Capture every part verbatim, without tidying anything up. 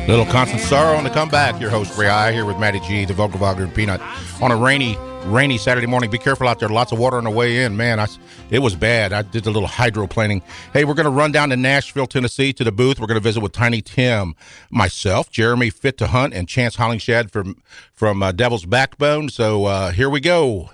Little Constant Sorrow on the comeback. Your host, Ray I, here with Matty G, the Vogelvogger and Peanut, on a rainy, rainy Saturday morning. Be careful out there. Lots of water on the way in. Man, I, it was bad. I did a little hydroplaning. Hey, we're going to run down to Nashville, Tennessee, to the booth. We're going to visit with Tiny Tim, myself, Jeremy Fit to Hunt, and Chance Hollingshead from, from uh, Devil's Backbone. So uh, here we go.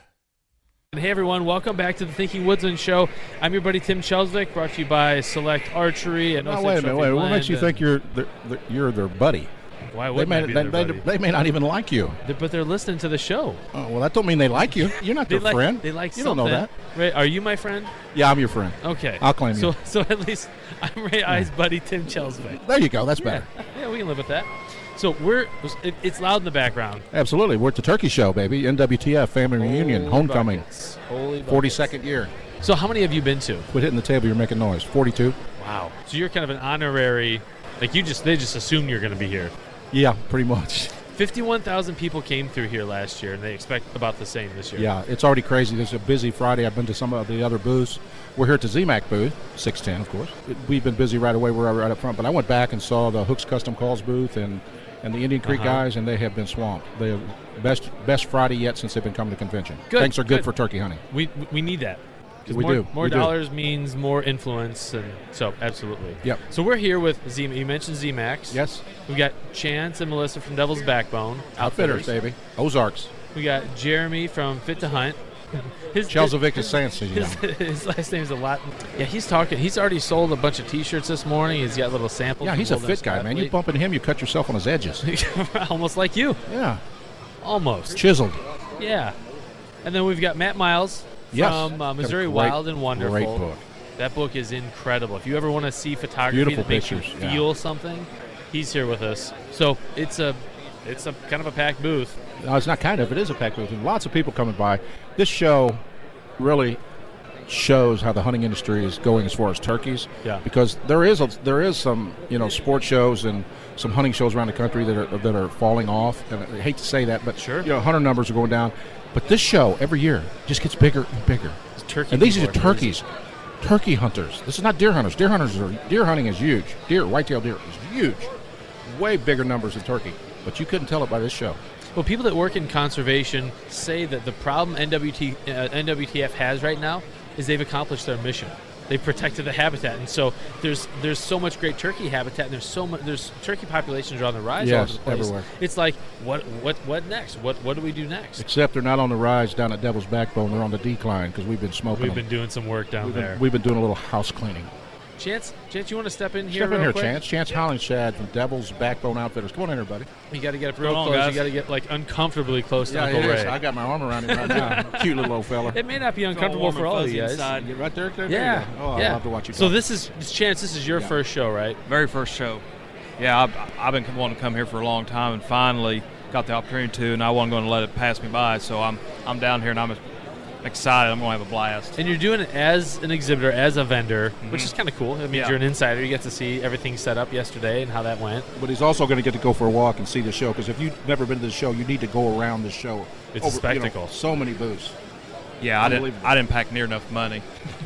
Hey everyone, welcome back to the Thinking Woodsman Show. I'm your buddy Tim Chelsvik, brought to you by Select Archery and no, wait a minute, wait. What makes you think you're their, their, you're their buddy? Why would they, may, be they, their they, buddy? they may not even like you. They're, but they're listening to the show. Oh, well, that don't mean they like you. You're not they their like, friend. They like you something. don't know that. Ray, are you my friend? Yeah, I'm your friend. Okay. I'll claim so, you. So at least I'm Ray yeah. I's buddy Tim Chelsvik. There you go. That's yeah. better. Yeah, we can live with that. So we're it, it's loud in the background. Absolutely. We're at the Turkey Show, baby. N W T F Family Holy Reunion, homecoming. Buckets. Holy forty-second year. So how many have you been to? Quit hitting the table. You're making noise. forty-two. Wow. So you're kind of an honorary, like you just they just assume you're going to be here. Yeah, pretty much. fifty-one thousand people came through here last year, and they expect about the same this year. Yeah, it's already crazy. There's a busy Friday. I've been to some of the other booths. We're here at the Z MAC booth, six ten, of course. We've been busy right away. We're right up front. But I went back and saw the Hooks Custom Calls booth and, and the Indian Creek uh-huh. guys, and they have been swamped. They have best best Friday yet since they've been coming to convention. Good, Things are good, good for turkey hunting. We we need that. We more, do. More we dollars do. means more influence, and so absolutely. Yep. So we're here with Z. You mentioned Z MAX. Yes. We got Chance and Melissa from Devil's Backbone. Outfitters, baby. Ozarks. We got Jeremy from Fit to Hunt. His Chelsvik is saying so, you his, his last name is a lot. Yeah, he's talking. He's already sold a bunch of T-shirts this morning. He's got little samples. Yeah, he's a fit guy, man. You bumping him, you cut yourself on his edges. Almost like you. Yeah. Almost. Chiseled. Yeah. And then we've got Matt Miles. Yes. From uh, Missouri great, Wild and Wonderful. Great book. That book is incredible. If you ever want to see photography Beautiful that makes pictures, you yeah. feel something, he's here with us. So it's a, it's a kind of a packed booth. No, it's not kind of. It is a packed booth. And lots of people coming by. This show really shows how the hunting industry is going as far as turkeys. Yeah. Because there is a, there is some you know sports shows and some hunting shows around the country that are that are falling off. And I hate to say that, but sure. you know hunter numbers are going down. But this show every year just gets bigger and bigger. It's turkey. And these are are turkeys, turkey hunters. This is not deer hunters. Deer hunters are deer hunting is huge. Deer, whitetail deer is huge. Way bigger numbers than turkey. But you couldn't tell it by this show. Well, people that work in conservation say that the problem N W T, uh, N W T F has right now is they've accomplished their mission. They've protected the habitat, and so there's there's so much great turkey habitat, and there's so much there's turkey populations are on the rise all over Yes, the place. everywhere. It's like what what what next? What what do we do next? Except they're not on the rise down at Devil's Backbone. They're on the decline because we've been smoking We've them. been doing some work down we've there. Been, we've been doing a little house cleaning. Chance, Chance, you want to step in here? Step in real here, quick? Chance. Chance Hollingshead from Devil's Backbone Outfitters. Come on in, everybody. You got to get up real on, close. guys? You got to get like uncomfortably close to Yeah, Uncle it is. Ray. I got my arm around him right now. Cute little old fella. It may not be uncomfortable for all of you guys. Get right there. there Yeah, there you go. Oh, yeah. I love to watch you. So talk. this is this Chance. This is your Yeah. first show, right? Very first show. Yeah, I've, I've been wanting to come here for a long time, and finally got the opportunity to, and I wasn't going to let it pass me by. So I'm I'm down here, and I'm excited. I'm going to have a blast. And you're doing it as an exhibitor, as a vendor, Mm-hmm. which is kind of cool. It means Yeah. you're an insider. You get to see everything set up yesterday and how that went. But he's also going to get to go for a walk and see the show because if you've never been to the show, you need to go around the show. It's a spectacle. You know, so many booths. Yeah, I didn't Unbelievable. I didn't pack near enough money.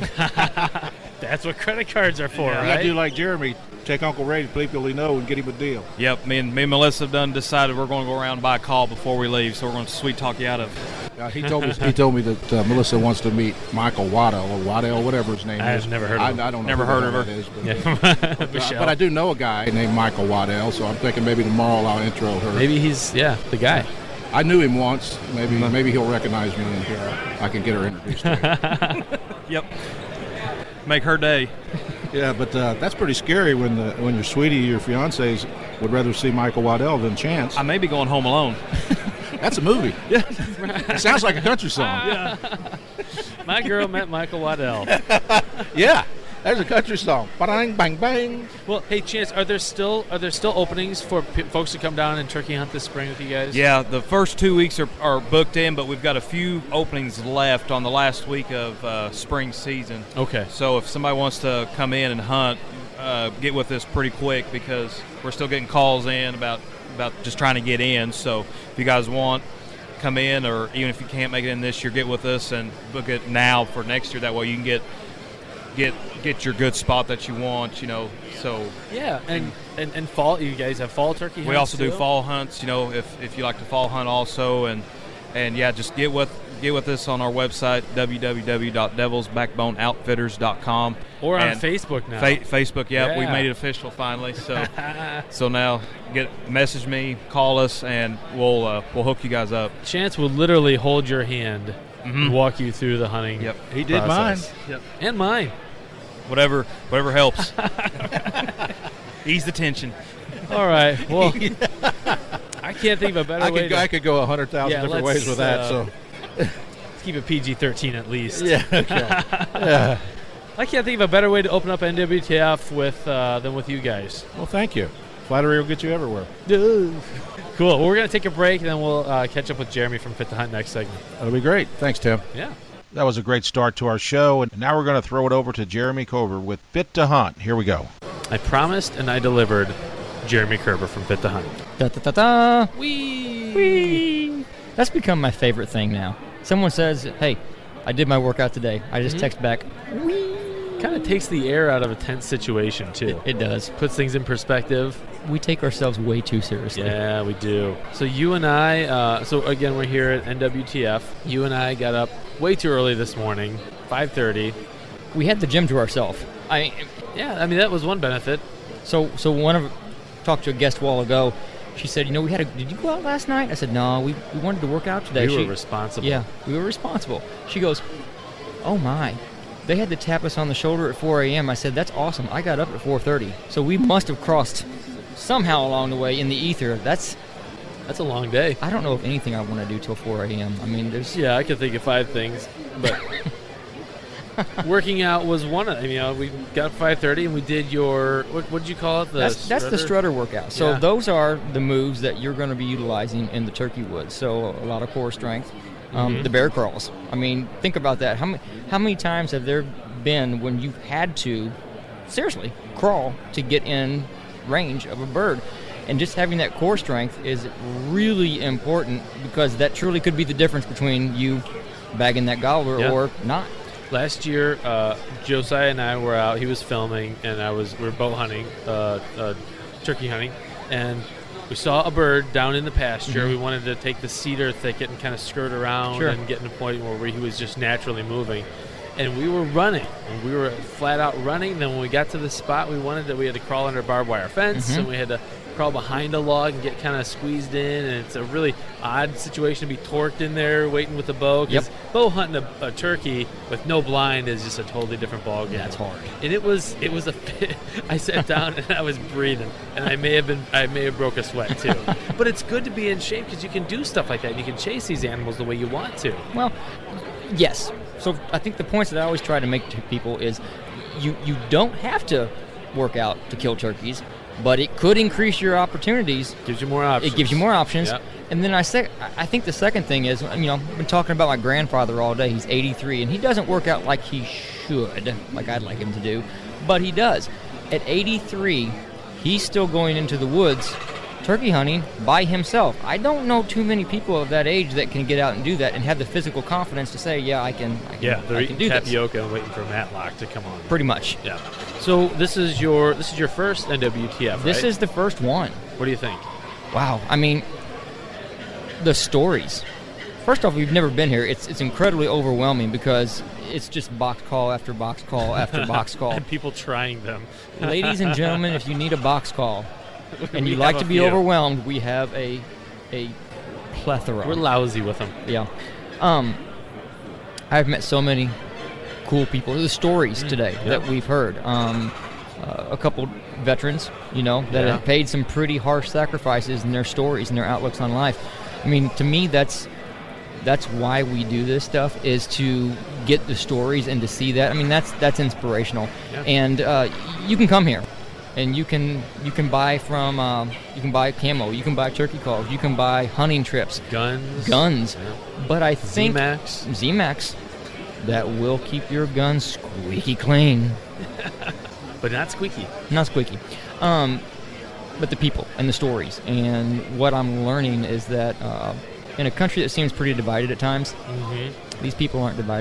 That's what credit cards are for, You got right? to do like Jeremy. Take Uncle Ray to people he know and get him a deal. Yep, me and me and Melissa have done decided we're going to go around and buy a call before we leave, so we're going to sweet talk you out of. Uh, he told me he told me that uh, Melissa wants to meet Michael Waddell or Waddell, whatever his name I is. have never heard of I, him. I don't know Never who heard the of hell her. that is, but, Yeah. but, uh, Michelle. but I do know a guy named Michael Waddell, so I'm thinking maybe tomorrow I'll intro her. Maybe he's, yeah, the guy. I knew him once. Maybe maybe he'll recognize me and I can get her introduced to him. Yep. Make her day. Yeah, but uh, that's pretty scary when the when your sweetie, your fiancés, would rather see Michael Waddell than Chance. I may be going home alone. That's a movie. Yeah, it sounds like a country song. My girl met Michael Waddell. Yeah, there's a country song. Bang, bang, bang. Well, hey, Chance, are there still are there still openings for p- folks to come down and turkey hunt this spring with you guys? Yeah, the first two weeks are, are booked in, but we've got a few openings left on the last week of uh, spring season. Okay. So if somebody wants to come in and hunt, uh, get with us pretty quick because we're still getting calls in about, about just trying to get in. So if you guys want, come in, or even if you can't make it in this year, get with us and book it now for next year. That way you can get get get your good spot that you want. You know, so Yeah, and, and, and fall. You guys have fall turkey hunts we also do too? fall hunts. You know, if if you like to fall hunt also, and and yeah, just get with get with us on our website w w w dot devils backbone outfitters dot com Or on and Facebook now. Fa- Facebook, yeah, we Yeah. made it official finally. So so now get message me, call us, and we'll uh, we'll hook you guys up. Chance will literally hold your hand Mhm. and walk you through the hunting. Yep. He did process. Yep. And mine. Whatever whatever helps. Ease the tension. All right. Well, I can't think of a better I way could to I could go a hundred thousand Yeah, different let's, ways with that. uh, so let's keep it P G thirteen at least. yeah, okay. yeah. I can't think of a better way to open up N W T F with uh, than with you guys. Well, thank you. Flattery will get you everywhere. Cool. Well, we're going to take a break, and then we'll uh, catch up with Jeremy from Fit to Hunt next segment. That'll be great. Thanks, Tim. Yeah. That was a great start to our show, and now we're going to throw it over to Jeremy Cover with Fit to Hunt. Here we go. I promised and I delivered. Jeremy Kerber from Fit to Hunt. Da da da da. Wee. Whee! That's become my favorite thing now. Someone says, "Hey, I did my workout today." I just Mhm. text back, "Whee!" Kind of takes the air out of a tense situation too. It does. Puts things in perspective. We take ourselves way too seriously. Yeah, we do. So you and I, uh, so again, we're here at N W T F. You and I got up way too early this morning, five thirty. We had the gym to ourselves. I Yeah, I mean that was one benefit. so so one of talked to a guest a while ago. She said, "You know, we had a. Did you go out last night?" I said, "No, we, we wanted to work out today." We she, were responsible. Yeah, we were responsible. She goes, "Oh my." They had to tap us on the shoulder at four a.m. I said, "That's awesome. I got up at four thirty." So we must have crossed somehow along the way in the ether. That's That's a long day. I don't know if anything I want to do till four a.m. I mean, there's Yeah, I could think of five things, but working out was one of them. You know, we got up five thirty and we did your what what'd you call it? The that's that's the strutter workout. So Yeah. those are the moves that you're going to be utilizing in the turkey woods. So a lot of core strength, um, Mhm. the bear crawls. I mean, think about that. How many how many times have there been when you've had to seriously crawl to get in range of a bird? And just having that core strength is really important because that truly could be the difference between you bagging that gobbler Yeah. or not. Last year, uh, Josiah and I were out. He was filming, and I was we were bow hunting, uh, uh, turkey hunting, and we saw a bird down in the pasture. Mhm. We wanted to take the cedar thicket and kind of skirt around Sure. and get in a point where he was just naturally moving. And we were running, and we were flat out running. Then when we got to the spot we wanted, that we had to crawl under a barbed wire fence, Mhm. and we had to crawl behind a log and get kind of squeezed in. And it's a really odd situation to be torqued in there, waiting with a bow. Because Yep. bow hunting a, a turkey with no blind is just a totally different ball game. That's hard. And it was, it was a. I sat down and I was breathing, and I may have been, I may have broke a sweat too. But it's good to be in shape because you can do stuff like that. And you can chase these animals the way you want to. Well, yes. So I think the points that I always try to make to people is you, you don't have to work out to kill turkeys, but it could increase your opportunities. Gives you more options. It gives you more options. Yep. And then I say, I think the second thing is, you know, I've been talking about my grandfather all day. He's eighty-three, and he doesn't work out like he should, like I'd like him to do, but he does. At eighty-three, he's still going into the woods turkey hunting by himself. I don't know too many people of that age that can get out and do that and have the physical confidence to say, yeah, I can, I can, Yeah, they're I eating can do this. tapioca and waiting for Matlock to come on. Pretty much. Yeah. So this is your this is your first N W T F, This right? is the first one. What do you think? Wow. I mean, the stories. First off, we've never been here. It's it's incredibly overwhelming because it's just box call after box call after box call. And people trying them. Ladies and gentlemen, if you need a box call and We you like have to a be few. overwhelmed, we have a a plethora. We're lousy with them. Yeah. Um, I've met so many cool people. The stories today Yep. that we've heard. Um, uh, a couple veterans, you know, that Yeah. have paid some pretty harsh sacrifices in their stories and their outlooks on life. I mean, to me, that's that's why we do this stuff, is to get the stories and to see that. I mean, that's that's inspirational. Yeah. And uh, you can come here, and you can you can buy from um, you can buy camo, you can buy turkey calls, you can buy hunting trips, Guns. guns. Yeah. But I think Z-Max. Z-Max that will keep your gun squeaky clean, But not squeaky. not squeaky. Um, but the people and the stories. And what I'm learning is that uh, in a country that seems pretty divided at times, Mm-hmm. these people aren't divided.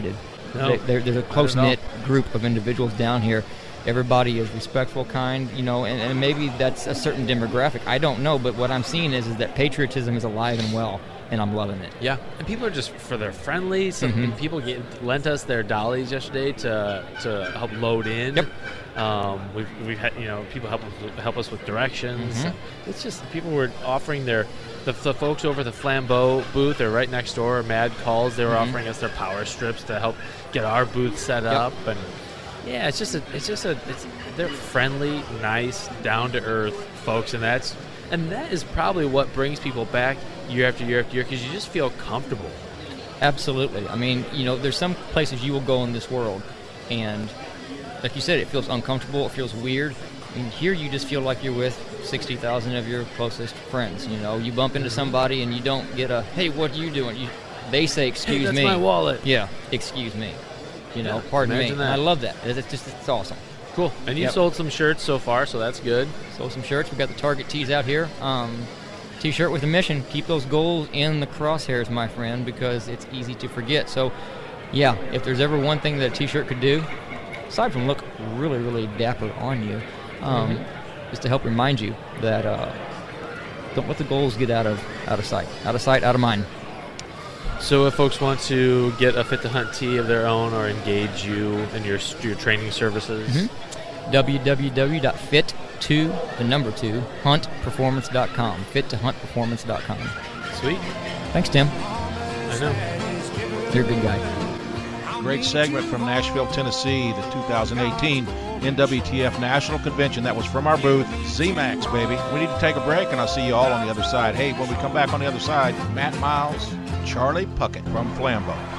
No, There- There's a close knit group of individuals down here. Everybody is respectful, kind, you know, and, and maybe that's a certain demographic. I don't know, but what I'm seeing is, is that patriotism is alive and well, and I'm loving it. Yeah, and people are just for their friendly. Some Mhm. people get, lent us their dollies yesterday to to help load in. Yep. Um, we've we've had you know people help us with, help us with directions. Mhm. It's just people were offering their the, the folks over at the Flambeau booth. They're right next door. Mad Calls. They were Mhm. offering us their power strips to help get our booth set Yep. up. And yeah, it's just a it's just a it's they're friendly, nice, down to earth folks, and that's and that is probably what brings people back year after year after year because you just feel comfortable. Absolutely. I mean, you know, there's some places you will go in this world, and like you said, it feels uncomfortable, it feels weird. And here you just feel like you're with sixty thousand of your closest friends. You know, you bump into somebody and you don't get a, hey, what are you doing? You, they say, excuse Hey, that's me. my wallet. Yeah, excuse me. You know, Yeah, pardon me. imagine that. And I love that. It's just, it's awesome. Cool. And you Yep. sold some shirts so far, so that's good. Sold some shirts. We got the Target tees out here. Um, T-shirt with a mission. Keep those goals in the crosshairs, my friend, because it's easy to forget. So, yeah, if there's ever one thing that a T-shirt could do, aside from look really, really dapper on you, um, Mm-hmm. is to help remind you that uh, don't let the goals get out of out of sight, out of sight, out of mind. So if folks want to get a Fit to Hunt tee of their own or engage you in your your training services, Mm-hmm. w w w dot fit to the number two hunt performance dot com. fit to hunt performance dot com. sweet. Thanks, Tim. I know. You're a good guy. Great segment from Nashville, Tennessee, the two thousand eighteen N W T F National Convention. That was from our booth, Z MAX, baby. We need to take a break, and I'll see you all on the other side. Hey, when we come back on the other side, Matt Miles, Charlie Puckett from Flambeau.